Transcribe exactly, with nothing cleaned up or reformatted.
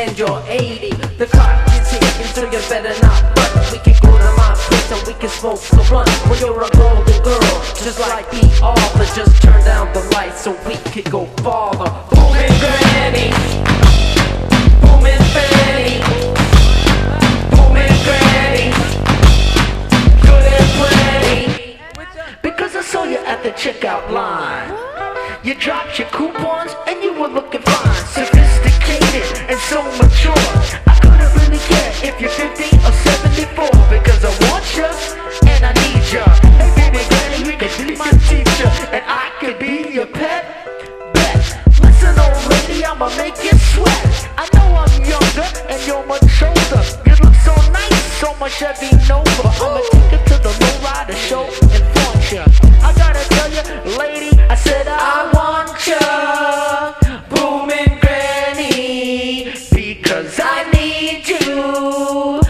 and you're eighty. The clock is ticking, so you better not run. We can go to my place and we can smoke the blunt. When you're a golden girl, just like the author, just turn down the lights so we can go farther. Booming granny, booming fanny, booming granny, good and plenty. Because I saw you at the checkout line. You dropped your coupons and you were looking fine, sophisticated and so mature. I couldn't really care if you're fifty or seventy-four, because I want you and I need you. And baby granny, you can be my teacher and I could be your pet. Bet. Listen, old lady, I'ma make you sweat. I know I'm younger and you're much older. You look so nice, so much Chevy Nova. I'ma take you to the lowrider show and flaunt you. I gotta tell you, lady, I said I want you, booming granny, because I need you.